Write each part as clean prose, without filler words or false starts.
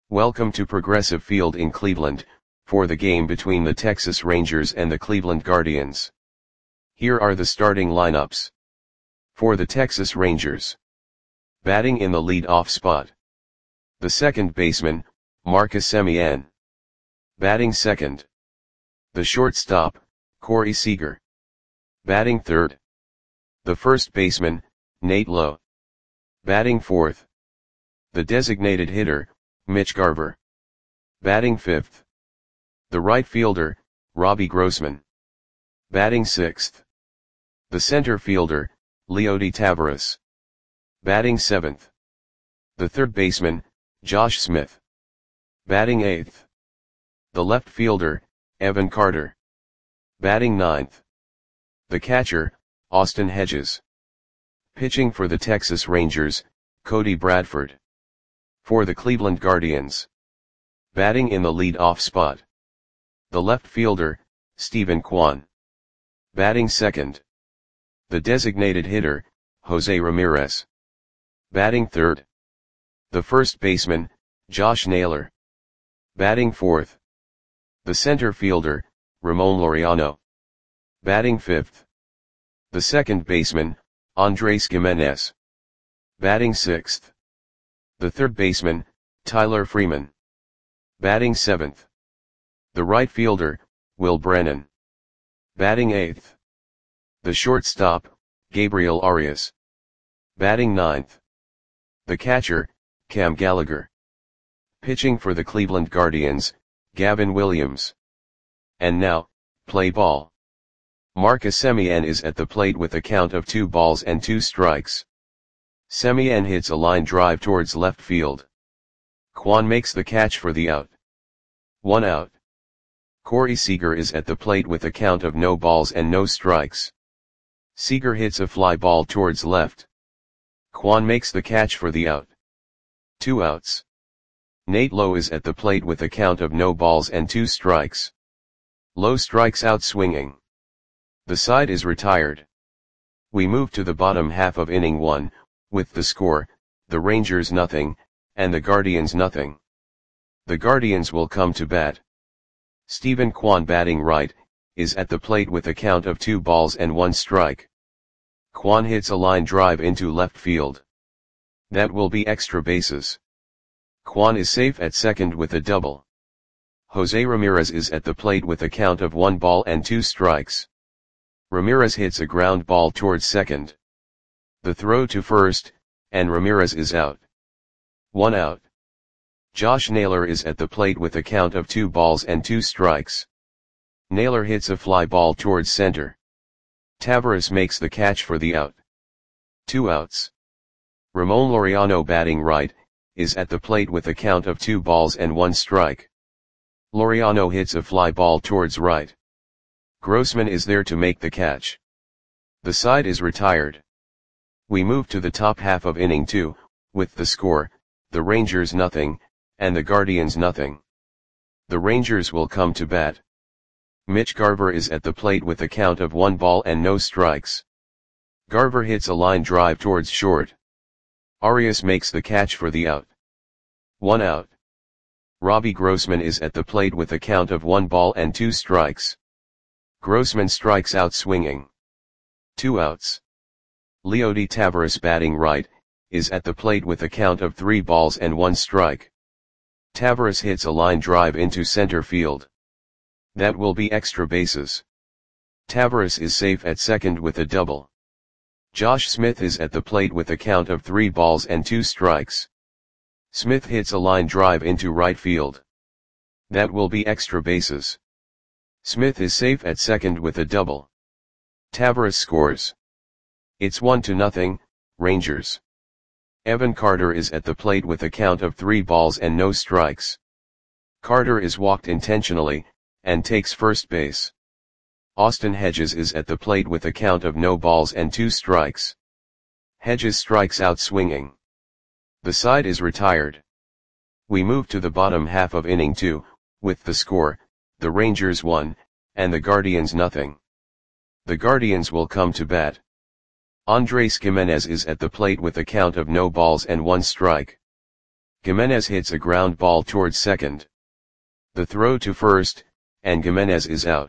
Welcome to Progressive Field in Cleveland, for the game between the Texas Rangers and the Cleveland Guardians. Here are the starting lineups. For the Texas Rangers. Batting in the lead-off spot. The second baseman, Marcus Semien. Batting second. The shortstop, Corey Seager. Batting third. The first baseman, Nate Lowe. Batting fourth. The designated hitter, Mitch Garver. Batting fifth. The right fielder, Robbie Grossman. Batting sixth. The center fielder, Leody Taveras. Batting seventh. The third baseman, Josh Smith. Batting eighth. The left fielder, Evan Carter. Batting ninth. The catcher, Austin Hedges. Pitching for the Texas Rangers, Cody Bradford. For the Cleveland Guardians. Batting in the lead-off spot. The left fielder, Steven Kwan. Batting second. The designated hitter, Jose Ramirez. Batting third. The first baseman, Josh Naylor. Batting fourth. The center fielder, Ramon Laureano. Batting fifth. The second baseman, Andres Gimenez. Batting sixth. The third baseman, Tyler Freeman. Batting seventh. The right fielder, Will Brennan. Batting eighth. The shortstop, Gabriel Arias. Batting ninth. The catcher, Cam Gallagher. Pitching for the Cleveland Guardians, Gavin Williams. And now, play ball. Marcus Semien is at the plate with a count of 2-2. Semien hits a line drive towards left field. Kwan makes the catch for the out. 1 out. Corey Seager is at the plate with a count of 0-0. Seager hits a fly ball towards left. Kwan makes the catch for the out. 2 outs. Nate Lowe is at the plate with a count of 0-2. Lowe strikes out swinging. The side is retired. We move to the bottom half of inning 1, with the score, the Rangers nothing, and the Guardians nothing. The Guardians will come to bat. Steven Kwan batting right, is at the plate with a count of 2-1. Kwan hits a line drive into left field. That will be extra bases. Kwan is safe at second with a double. Jose Ramirez is at the plate with a count of 1-2. Ramirez hits a ground ball towards second. The throw to first, and Ramirez is out. 1 out. Josh Naylor is at the plate with a count of 2-2. Naylor hits a fly ball towards center. Taveras makes the catch for the out. 2 outs. Ramon Laureano batting right, is at the plate with a count of 2-1. Laureano hits a fly ball towards right. Grossman is there to make the catch. The side is retired. We move to the top half of inning 2, with the score, the Rangers nothing, and the Guardians nothing. The Rangers will come to bat. Mitch Garver is at the plate with a count of 1-0. Garver hits a line drive towards short. Arias makes the catch for the out. 1 out. Robbie Grossman is at the plate with a count of 1-2. Grossman strikes out swinging. 2 outs. Leody Taveras batting right, is at the plate with a count of 3-1. Taveras hits a line drive into center field. That will be extra bases. Taveras is safe at second with a double. Josh Smith is at the plate with a count of 3-2. Smith hits a line drive into right field. That will be extra bases. Smith is safe at second with a double. Taveras scores. It's 1-0, Rangers. Evan Carter is at the plate with a count of 3-0. Carter is walked intentionally, and takes first base. Austin Hedges is at the plate with a count of 0-2. Hedges strikes out swinging. The side is retired. We move to the bottom half of inning 2, with the score, the Rangers 1, and the Guardians nothing. The Guardians will come to bat. Andres Gimenez is at the plate with a count of 0-1. Gimenez hits a ground ball towards second. The throw to first, and Gimenez is out.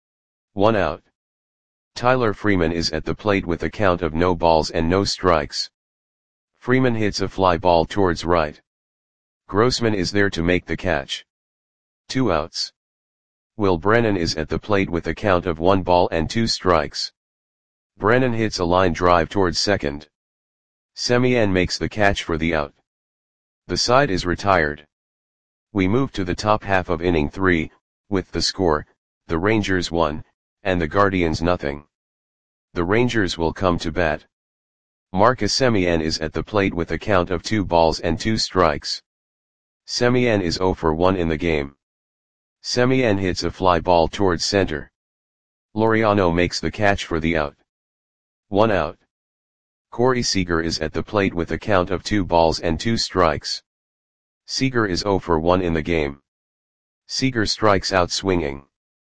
1 out. Tyler Freeman is at the plate with a count of no balls and no strikes. Freeman hits a fly ball towards right. Grossman is there to make the catch. 2 outs. Will Brennan is at the plate with a count of 1 ball and 2 strikes. Brennan hits a line drive towards second. Semien makes the catch for the out. The side is retired. We move to the top half of inning 3, with the score, the Rangers 1, and the Guardians nothing. The Rangers will come to bat. Marcus Semien is at the plate with a count of 2 balls and 2 strikes. Semien is 0 for 1 in the game. Semien hits a fly ball towards center. Laureano makes the catch for the out. 1 out. Corey Seager is at the plate with a count of 2 balls and 2 strikes. Seager is 0 for 1 in the game. Seager strikes out swinging.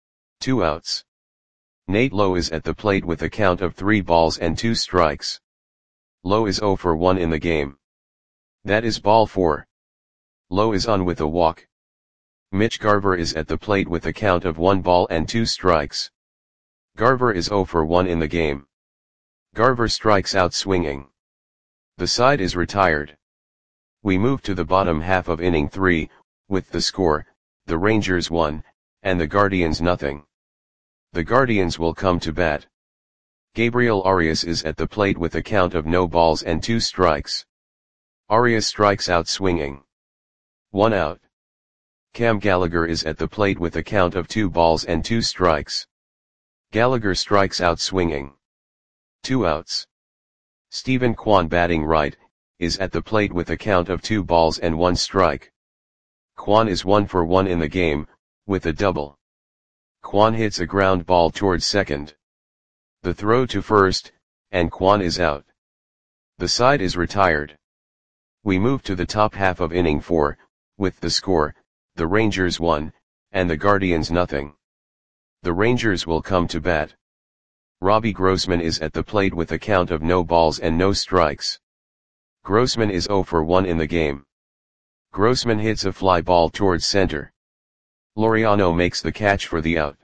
2 outs. Nate Lowe is at the plate with a count of 3 balls and 2 strikes. Lowe is 0 for 1 in the game. That is ball 4. Lowe is on with a walk. Mitch Garver is at the plate with a count of 1 ball and 2 strikes. Garver is 0 for 1 in the game. Garver strikes out swinging. The side is retired. We move to the bottom half of inning 3, with the score, the Rangers 1, and the Guardians nothing. The Guardians will come to bat. Gabriel Arias is at the plate with a count of no balls and 2 strikes. Arias strikes out swinging. 1 out. Cam Gallagher is at the plate with a count of 2 balls and 2 strikes. Gallagher strikes out swinging. 2 outs. Stephen Kwan batting right, is at the plate with a count of 2 balls and 1 strike. Kwan is 1 for 1 in the game, with a double. Kwan hits a ground ball towards second. The throw to first, and Kwan is out. The side is retired. We move to the top half of inning 4, with the score, the Rangers 1, and the Guardians nothing. The Rangers will come to bat. Robbie Grossman is at the plate with a count of no balls and no strikes. Grossman is 0 for 1 in the game. Grossman hits a fly ball towards center. Laureano makes the catch for the out.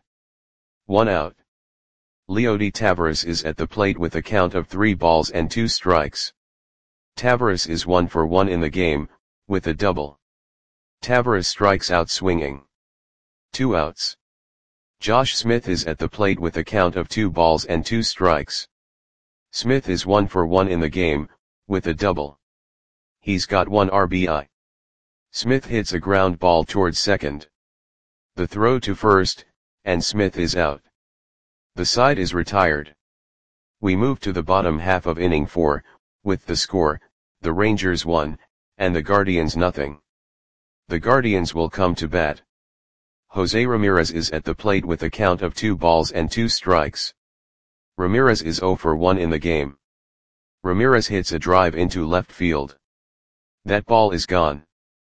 1 out. Leody Taveras is at the plate with a count of 3 balls and 2 strikes. Taveras is 1 for 1 in the game, with a double. Taveras strikes out swinging. 2 outs. Josh Smith is at the plate with a count of 2 balls and 2 strikes. Smith is 1 for 1 in the game, with a double. He's got 1 RBI. Smith hits a ground ball towards second. The throw to first, and Smith is out. The side is retired. We move to the bottom half of inning 4, with the score, the Rangers 1, and the Guardians nothing. The Guardians will come to bat. Jose Ramirez is at the plate with a count of 2 balls and 2 strikes. Ramirez is 0 for 1 in the game. Ramirez hits a drive into left field. That ball is gone.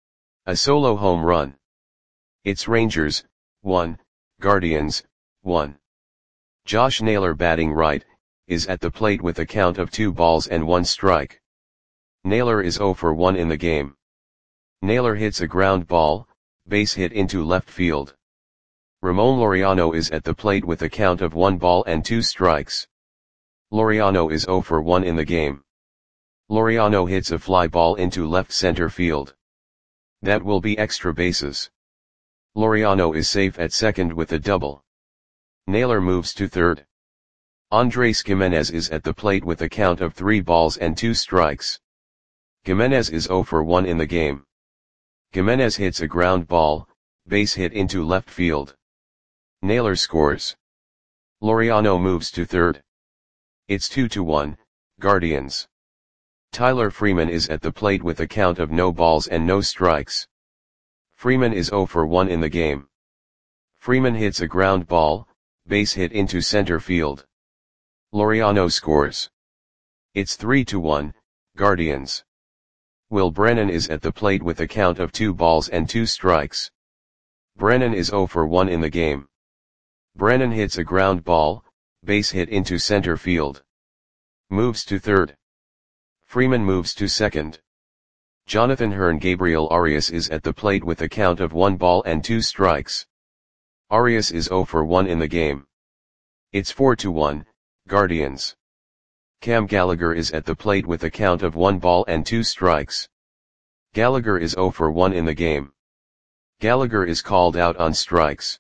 A solo home run. It's Rangers, 1, Guardians, 1. Josh Naylor batting right, is at the plate with a count of 2 balls and 1 strike. Naylor is 0 for 1 in the game. Naylor hits a ground ball, base hit into left field. Ramon Laureano is at the plate with a count of 1 ball and 2 strikes. Laureano is 0 for 1 in the game. Laureano hits a fly ball into left center field. That will be extra bases. Laureano is safe at second with a double. Naylor moves to third. Andres Gimenez is at the plate with a count of 3 balls and 2 strikes. Gimenez is 0 for 1 in the game. Gimenez hits a ground ball, base hit into left field. Naylor scores. Laureano moves to third. It's 2-1, Guardians. Tyler Freeman is at the plate with a count of no balls and no strikes. Freeman is 0 for 1 in the game. Freeman hits a ground ball, base hit into center field. Laureano scores. It's 3-1, Guardians. Will Brennan is at the plate with a count of 2 balls and 2 strikes. Brennan is 0 for 1 in the game. Brennan hits a ground ball, base hit into center field. Moves to third. Freeman moves to second. Jonathan Hearn. Gabriel Arias is at the plate with a count of 1 ball and 2 strikes. Arias is 0 for 1 in the game. It's 4-1, Guardians. Cam Gallagher is at the plate with a count of 1 ball and 2 strikes. Gallagher is 0 for 1 in the game. Gallagher is called out on strikes.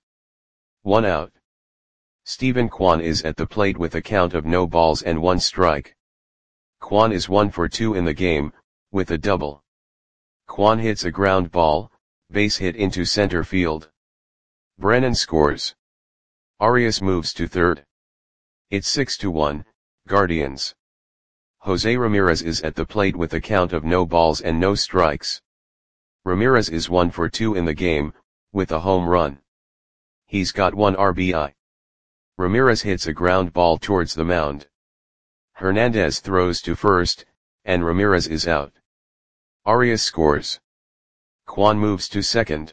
1 out. Stephen Kwan is at the plate with a count of no balls and 1 strike. Kwan is 1 for 2 in the game, with a double. Kwan hits a ground ball, base hit into center field. Brennan scores. Arias moves to third. It's 6-1, Guardians. Jose Ramirez is at the plate with a count of no balls and no strikes. Ramirez is 1 for 2 in the game, with a home run. He's got 1 RBI. Ramirez hits a ground ball towards the mound. Hernandez throws to first, and Ramirez is out. Arias scores. Kwan moves to second.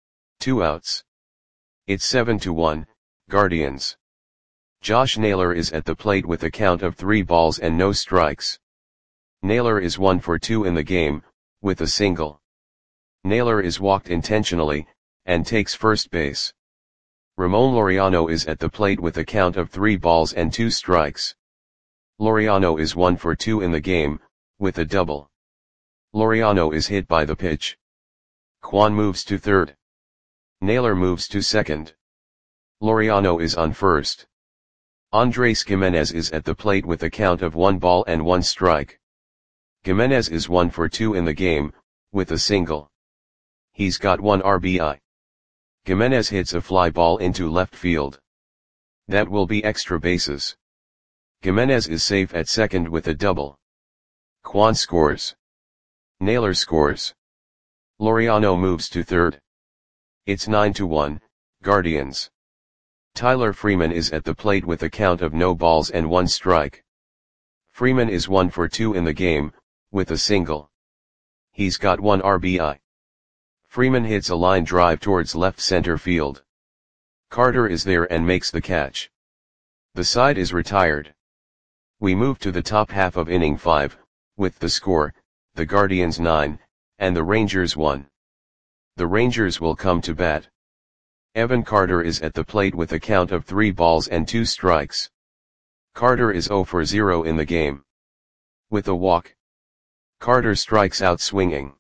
2 outs. It's 7-1, Guardians. Josh Naylor is at the plate with a count of 3 balls and no strikes. Naylor is 1 for 2 in the game, with a single. Naylor is walked intentionally, and takes first base. Ramon Laureano is at the plate with a count of 3 balls and 2 strikes. Laureano is 1 for 2 in the game, with a double. Laureano is hit by the pitch. Kwan moves to third. Naylor moves to second. Laureano is on first. Andres Gimenez is at the plate with a count of 1 ball and 1 strike. Gimenez is 1 for 2 in the game, with a single. He's got 1 RBI. Gimenez hits a fly ball into left field. That will be extra bases. Gimenez is safe at second with a double. Kwan scores. Naylor scores. Laureano moves to third. It's 9-1, Guardians. Tyler Freeman is at the plate with a count of no balls and 1 strike. Freeman is 1 for 2 in the game, with a single. He's got 1 RBI. Freeman hits a line drive towards left center field. Carter is there and makes the catch. The side is retired. We move to the top half of inning 5, with the score, the Guardians 9, and the Rangers 1. The Rangers will come to bat. Evan Carter is at the plate with a count of 3 balls and 2 strikes. Carter is 0 for 0 in the game. With a walk. Carter strikes out swinging.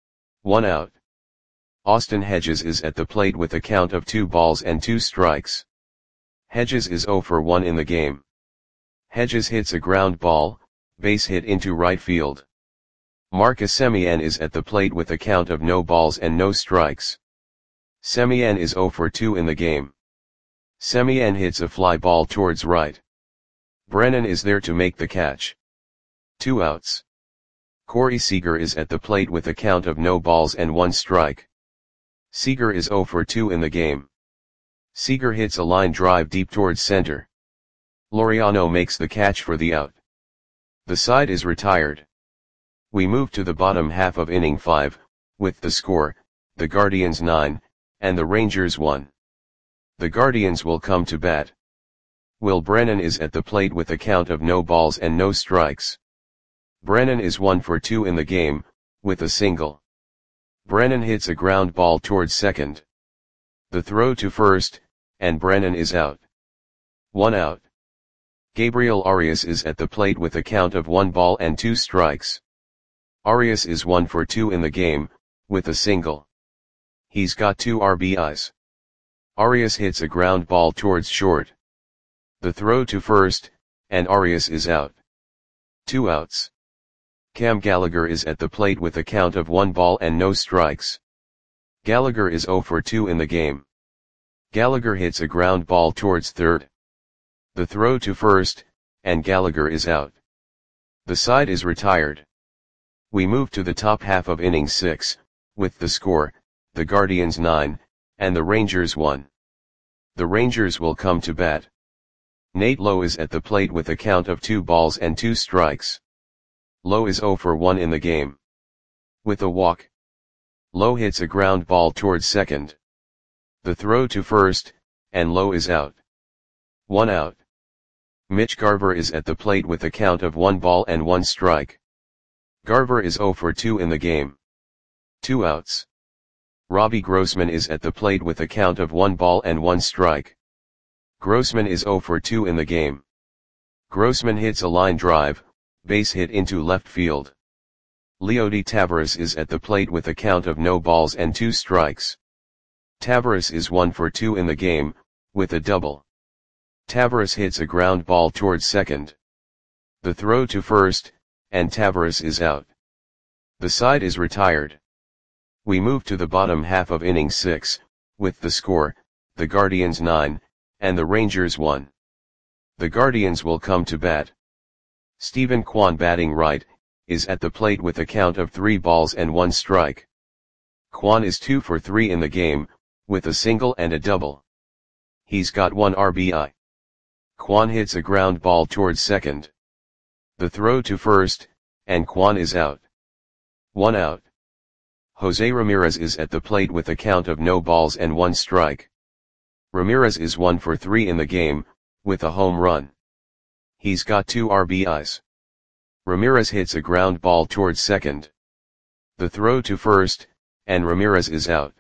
1 out. Austin Hedges is at the plate with a count of 2 balls and 2 strikes. Hedges is 0 for 1 in the game. Hedges hits a ground ball, base hit into right field. Marcus Semien is at the plate with a count of no balls and no strikes. Semien is 0 for 2 in the game. Semien hits a fly ball towards right. Brennan is there to make the catch. 2 outs. Corey Seager is at the plate with a count of no balls and 1 strike. Seager is 0 for 2 in the game. Seager hits a line drive deep towards center. Laureano makes the catch for the out. The side is retired. We move to the bottom half of inning 5, with the score, the Guardians 9, and the Rangers 1. The Guardians will come to bat. Will Brennan is at the plate with a count of no balls and no strikes. Brennan is 1 for 2 in the game, with a single. Brennan hits a ground ball towards second. The throw to first, and Brennan is out. 1 out. Gabriel Arias is at the plate with a count of 1 ball and 2 strikes. Arias is 1 for 2 in the game, with a single. He's got 2 RBIs. Arias hits a ground ball towards short. The throw to first, and Arias is out. 2 outs. Cam Gallagher is at the plate with a count of 1 ball and no strikes. Gallagher is 0 for 2 in the game. Gallagher hits a ground ball towards third. The throw to first, and Gallagher is out. The side is retired. We move to the top half of inning 6, with the score, the Guardians 9, and the Rangers 1. The Rangers will come to bat. Nate Lowe is at the plate with a count of 2 balls and 2 strikes. Lowe is 0 for 1 in the game. With a walk. Lowe hits a ground ball towards second. The throw to first, and Lowe is out. 1 out. Mitch Garver is at the plate with a count of 1 ball and 1 strike. Garver is 0 for 2 in the game. 2 outs. Robbie Grossman is at the plate with a count of 1 ball and 1 strike. Grossman is 0 for 2 in the game. Grossman hits a line drive, base hit into left field. Leody Taveras is at the plate with a count of no balls and 2 strikes. Taveras is 1 for 2 in the game, with a double. Taveras hits a ground ball towards second. The throw to first, and Taveras is out. The side is retired. We move to the bottom half of inning 6, with the score, the Guardians 9, and the Rangers 1. The Guardians will come to bat. Stephen Kwan, batting right, is at the plate with a count of 3 balls and 1 strike. Kwan is 2 for 3 in the game, with a single and a double. He's got 1 RBI. Kwan hits a ground ball towards second. The throw to first, and Kwan is out. 1 out. Jose Ramirez is at the plate with a count of no balls and 1 strike. Ramirez is 1 for 3 in the game, with a home run. He's got 2 RBIs. Ramirez hits a ground ball towards second. The throw to first, and Ramirez is out.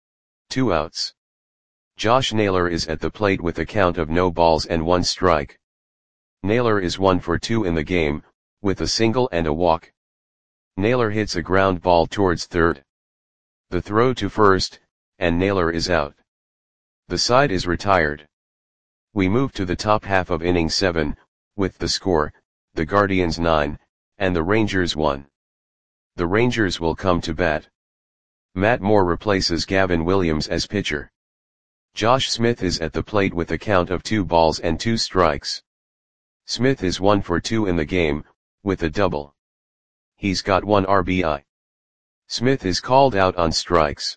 2 outs. Josh Naylor is at the plate with a count of no balls and 1 strike. Naylor is 1 for 2 in the game, with a single and a walk. Naylor hits a ground ball towards third. The throw to first, and Naylor is out. The side is retired. We move to the top half of inning 7, with the score, the Guardians 9, and the Rangers 1. The Rangers will come to bat. Matt Moore replaces Gavin Williams as pitcher. Josh Smith is at the plate with a count of 2 balls and 2 strikes. Smith is 1 for 2 in the game, with a double. He's got 1 RBI. Smith is called out on strikes.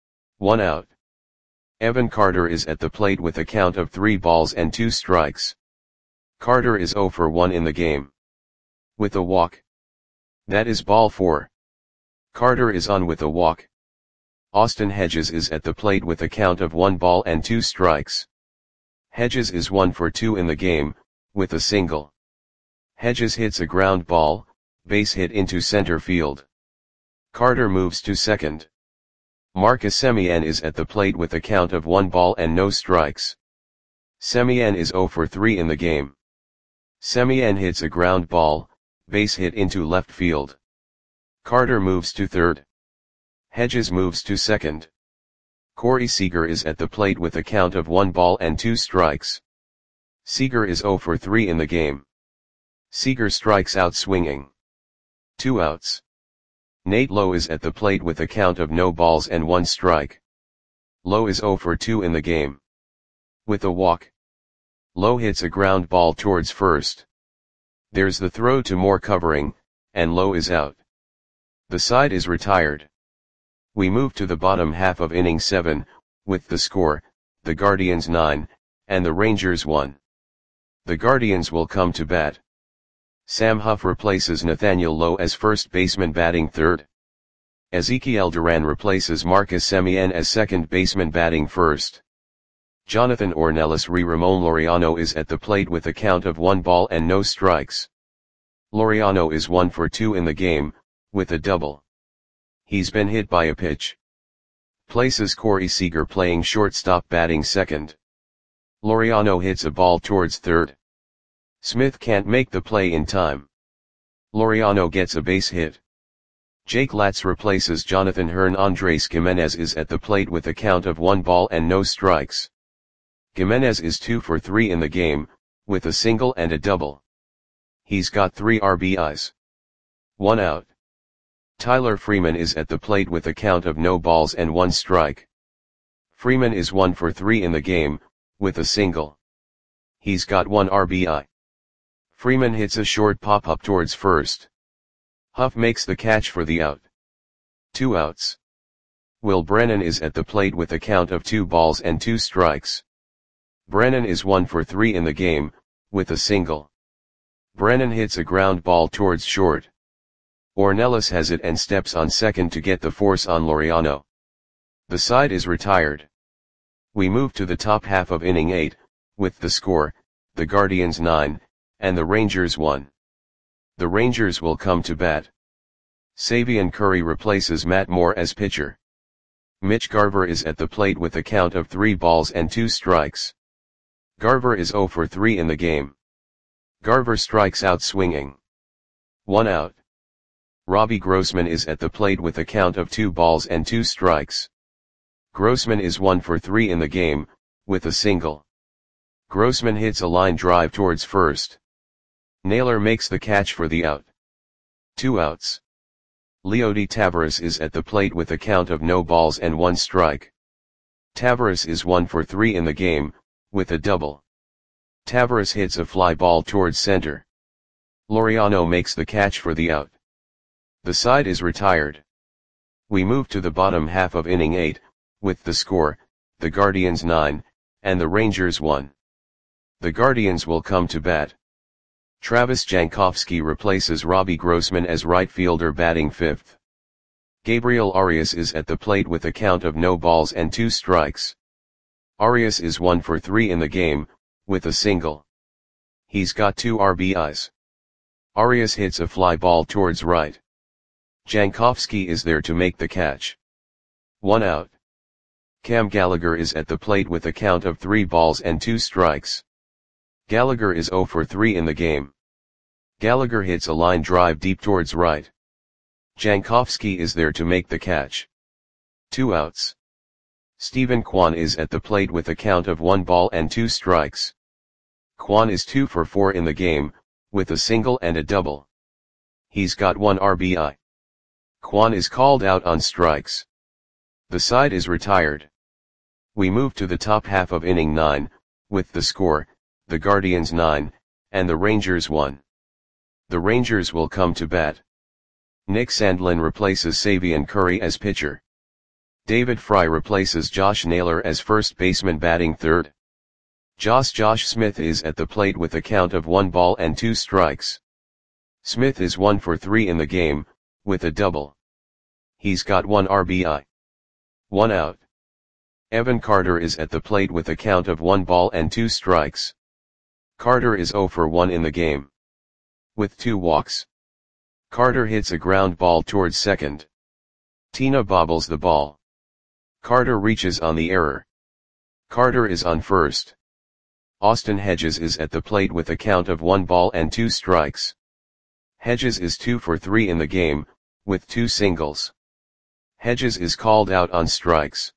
1 out. Evan Carter is at the plate with a count of 3 balls and 2 strikes. Carter is 0 for 1 in the game. With a walk. That is ball 4. Carter is on with a walk. Austin Hedges is at the plate with a count of 1 ball and 2 strikes. Hedges is 1 for 2 in the game, with a single. Hedges hits a ground ball, base hit into center field. Carter moves to second. Marcus Semien is at the plate with a count of 1 ball and no strikes. Semien is 0 for 3 in the game. Semien hits a ground ball, base hit into left field. Carter moves to third. Hedges moves to second. Corey Seager is at the plate with a count of 1 ball and 2 strikes. Seager is 0 for 3 in the game. Seager strikes out swinging. 2 outs. Nate Lowe is at the plate with a count of no balls and 1 strike. Lowe is 0 for 2 in the game. With a walk. Lowe hits a ground ball towards first. There's the throw to Moore covering, and Lowe is out. The side is retired. We move to the bottom half of inning 7, with the score, the Guardians 9, and the Rangers 1. The Guardians will come to bat. Sam Huff replaces Nathaniel Lowe as first baseman batting third. Ezekiel Duran replaces Marcus Semien as second baseman batting first. Jonathan Ornelas Ramon Laureano is at the plate with a count of 1 ball and no strikes. Laureano is 1 for 2 in the game, with a double. He's been hit by a pitch. Places Corey Seager playing shortstop batting second. Laureano hits a ball towards third. Smith can't make the play in time. Laureano gets a base hit. Jake Latz replaces Jonathan Hearn. Andres Gimenez is at the plate with a count of 1 ball and no strikes. Gimenez is 2 for 3 in the game, with a single and a double. He's got 3 RBIs. 1 out. Tyler Freeman is at the plate with a count of no balls and 1 strike. Freeman is 1 for 3 in the game, with a single. He's got 1 RBI. Freeman hits a short pop-up towards first. Huff makes the catch for the out. 2 outs. Will Brennan is at the plate with a count of 2 balls and 2 strikes. Brennan is 1 for 3 in the game, with a single. Brennan hits a ground ball towards short. Ornelas has it and steps on second to get the force on Laureano. The side is retired. We move to the top half of inning 8, with the score, the Guardians 9, and the Rangers 1. The Rangers will come to bat. Savion Curry replaces Matt Moore as pitcher. Mitch Garver is at the plate with a count of 3 balls and 2 strikes. Garver is 0 for 3 in the game. Garver strikes out swinging. 1 out. Robbie Grossman is at the plate with a count of 2 balls and 2 strikes. Grossman is 1 for 3 in the game, with a single. Grossman hits a line drive towards first. Naylor makes the catch for the out. 2 outs. Leody Taveras is at the plate with a count of no balls and 1 strike. Taveras is 1 for 3 in the game, with a double. Taveras hits a fly ball towards center. Laureano makes the catch for the out. The side is retired. We move to the bottom half of inning 8, with the score, the Guardians 9, and the Rangers 1. The Guardians will come to bat. Travis Jankowski replaces Robbie Grossman as right fielder batting 5th. Gabriel Arias is at the plate with a count of no balls and 2 strikes. Arias is 1 for 3 in the game, with a single. He's got 2 RBIs. Arias hits a fly ball towards right. Jankowski is there to make the catch. 1 out. Cam Gallagher is at the plate with a count of 3 balls and 2 strikes. Gallagher is 0 for 3 in the game. Gallagher hits a line drive deep towards right. Jankowski is there to make the catch. 2 outs. Stephen Kwan is at the plate with a count of 1 ball and 2 strikes. Kwan is 2 for 4 in the game, with a single and a double. He's got 1 RBI. Kwan is called out on strikes. The side is retired. We move to the top half of inning 9, with the score, the Guardians 9, and the Rangers 1. The Rangers will come to bat. Nick Sandlin replaces Savion Curry as pitcher. David Fry replaces Josh Naylor as first baseman batting 3rd. Josh Smith is at the plate with a count of 1 ball and 2 strikes. Smith is 1 for 3 in the game, with a double. He's got 1 RBI. 1 out. Evan Carter is at the plate with a count of 1 ball and 2 strikes. Carter is 0 for 1 in the game. With 2 walks. Carter hits a ground ball towards second. Tina bobbles the ball. Carter reaches on the error. Carter is on first. Austin Hedges is at the plate with a count of 1 ball and 2 strikes. Hedges is 2 for 3 in the game, with 2 singles. Hedges is called out on strikes.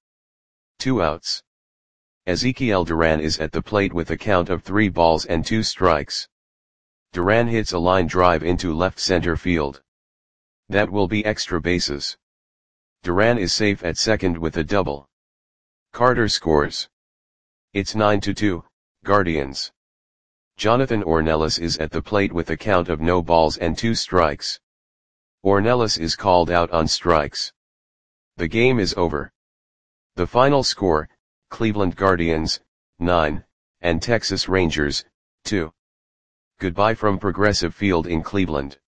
2 outs. Ezekiel Duran is at the plate with a count of 3 balls and 2 strikes. Duran hits a line drive into left center field. That will be extra bases. Duran is safe at second with a double. Carter scores. It's 9-2, Guardians. Jonathan Ornelas is at the plate with a count of no balls and 2 strikes. Ornelas is called out on strikes. The game is over. The final score, Cleveland Guardians, 9, and Texas Rangers, 2. Goodbye from Progressive Field in Cleveland.